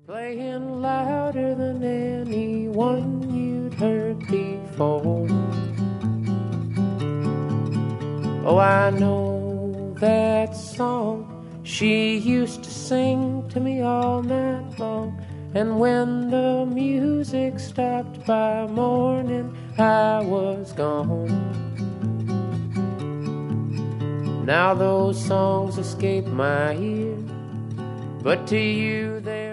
playing louder than anyone you'd heard before. Oh, I know that song she used to sing to me all night long. And when the music stopped by morning, I was gone. Now those songs escape my ear, but to you they